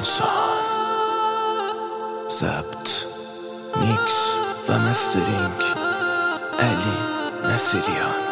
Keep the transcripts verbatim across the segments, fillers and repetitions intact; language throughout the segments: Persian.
انسان. ضبط، میکس و مسترینگ علی نصیریان.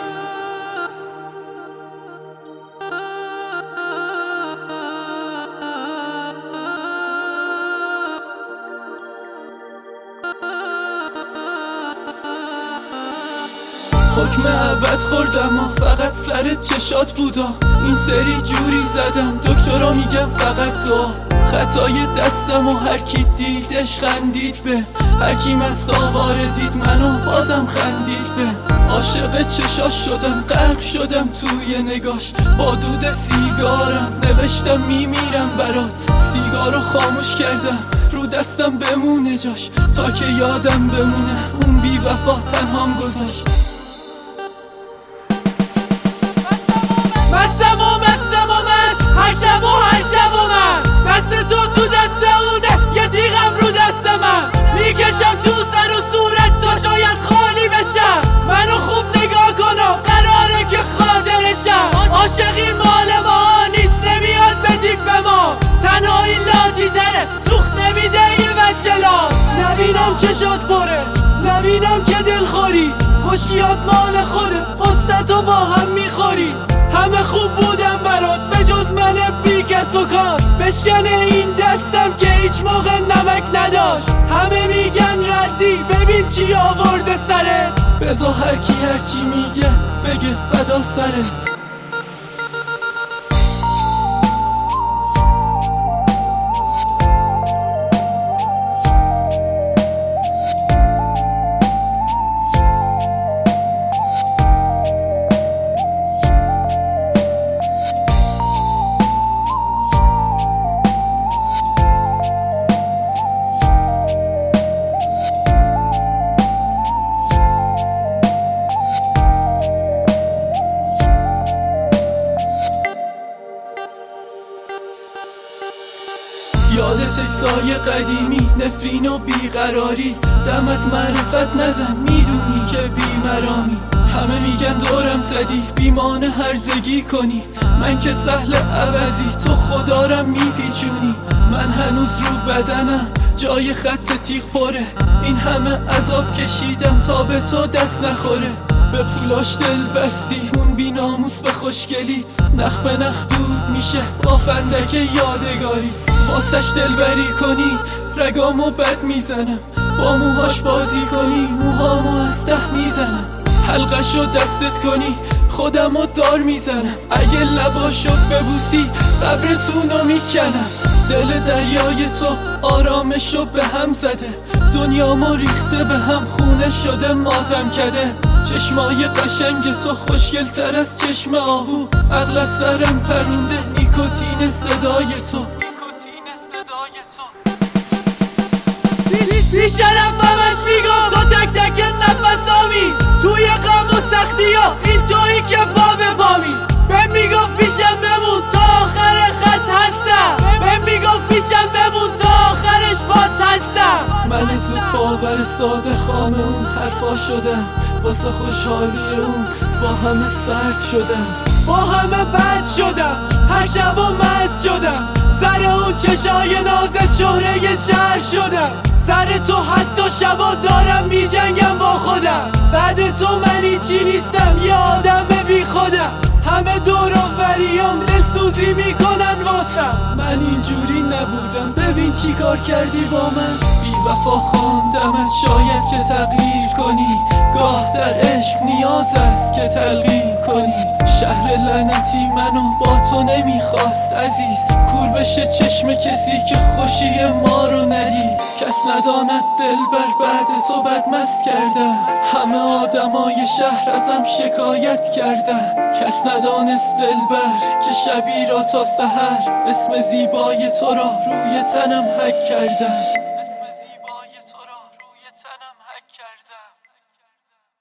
حکم ابد خوردم و فقط سر چشات بودا. این سری جوری زدم دکترا میگم فقط دعا. خطای دستم و هر کی دیدش خندید به، هر کی مستاواره دید منو بازم خندید به. عاشق چشاش شدم، غرق شدم توی نگاش. با دود سیگارم نوشتم میمیرم برات. سیگارو خاموش کردم رو دستم بمونه جاش، تا که یادم بمونه اون بی وفا تنهام گذاشت. مستم و مستم و مست، هر شب و هر شب و من دست تو تو دست اونه، یه تیغم رو دست من. میکشم تو سر و صورت تا شاید خالی بشم. منو خوب نگاه کن و قراره که خاطرشم. عاشقی مال ما نیست، نمیاد به تیپ ما. تنهایی لاتی تره، سوخت نمیده یه بچه لا. نبینم چشات پره، نبینم که دلخوری. خوشیات مال خوده، قصتو با هم میخوری. همه خوب بودم برات به جز من بی کس و کار. بشکنه این دستم که هیچ موقع نمک نداشت. همه میگن ردی، ببین چی آورده سرت. بذار هر کی هر چی میگه بگه فدا سرت. یاد تکسای قدیمی، نفرین و بیقراری. دم از معرفت نزن، میدونی که بیمرامی. همه میگن دورم زدی، بیمان هرزگی کنی. من که سهل عوضی، تو خدارم میپیچونی. من هنوز رو بدنم جای خط تیغ پره. این همه عذاب کشیدم تا به تو دست نخوره. به پولاش دل بستی، اون بی ناموس به خوشگلیت. نخ به نخ دود میشه با فندک یادگاریت. واسش دلبری کنی رگامو بد میزنم. با موهاش بازی کنی موهامو از ته میزنم. حلقشو دستت کنی خودمو دار میزنم. اگه لباشو ببوسی قبرتونو میکنم. دل دریای تو آرامشو به هم زده. دنیامو ریخته به هم، خونه شده ماتم کده. چشمای قشنگ تو خوشگل تر از چشم آهو. عقل از سرم پرونده نیکوتین صدای تو. بیشرف همش میگم تو تک تک نفس دامی. توی غم و سختی ها این تویی که پا به پامی. بهم میگفت پیشم بمون تا آخر خط هستم. بهم میگفت پیشم بمون تا آخرش باد هستم. من زود باور ساده خامه اون حرفا شدم. واسه خوشحالی اون با همه سرد شدم، با همه بد شدم. هر شب و مست شدم. سر اون چشای نازت شهره شهر شدم. سر تو حتی شبا دارم می جنگم با خودم. بعد تو منی چی نیستم، یه آدم بی خودم. همه دور و وریام دلسوزی میکنن واسم. من اینجوری نبودم، ببین چی کار کردی با من. بی وفا خواندمت شاید که تغییر کنی. گاه در عشق نیاز است که تلقین کنی. شهر لعنتی منو با تو نمیخواست عزیز. کور بشه چشم کسی که خوشی ما رو ندید. کس نداند دلبر بعد تو بدمست کردم. همه آدمای شهر ازم شکایت کردن. کس ندانست دلبر که شبی را تا سحر اسم زیبای تو را روی تنم حک کردم.